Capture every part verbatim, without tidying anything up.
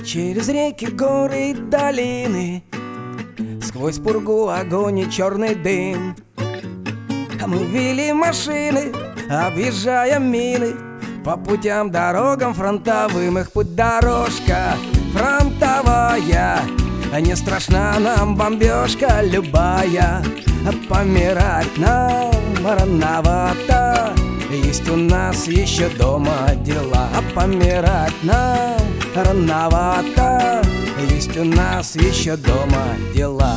Через реки, горы и долины, сквозь пургу, огонь и черный дым. А мы вели машины, объезжая мины, по путям, дорогам фронтовым. Их путь дорожка фронтовая, не страшна нам бомбежка любая. Помирать нам рановато, есть у нас еще дома дела. Помирать нам рановато, есть у нас еще дома дела.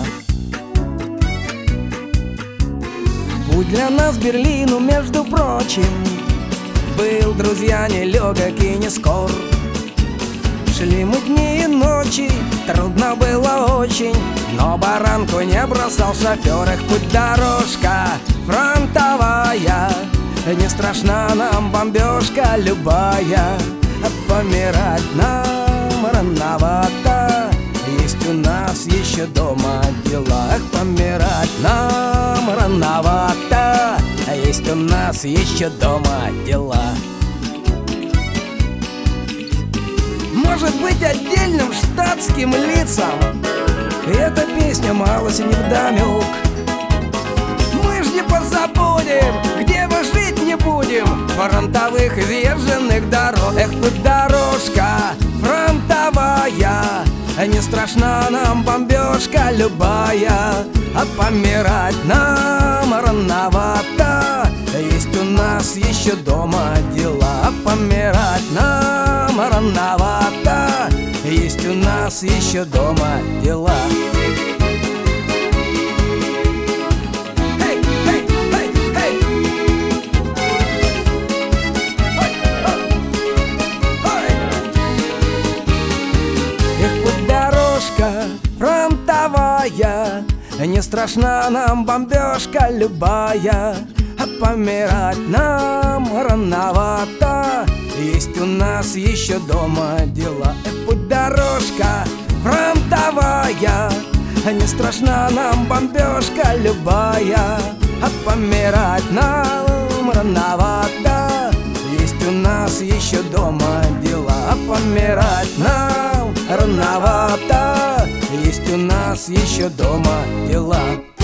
Путь для нас к Берлину, между прочим, был, друзья, нелегок и не скор. Шли мы дни и ночи, трудно было очень, но баранку не бросал шофер. Их путь дорожка фронтовая, не страшна нам бомбежка любая. Помирать нам рановато, есть у нас еще дома дела. Помирать нам рановато, есть у нас еще дома дела. Может быть, отдельным штатским лицам эта песня малость невдомек. Мы ж не позабудем, где мы жить не будем, фронтовых изъезженных дорог. Эх, тут дорожка фронтовая, не страшна нам бомбежка любая. А помирать нам рановато, есть у нас еще дома дела. А помирать нам рановато, есть у нас еще дома дела. Фронтовая, не страшна нам бомбежка любая. А помирать нам рановато, есть у нас еще дома дела. Эх, путь дорожка фронтовая, не страшна нам бомбежка любая. А помирать нам рановато, есть у нас еще дома дела. А помирать нам рановато, есть у нас еще дома дела.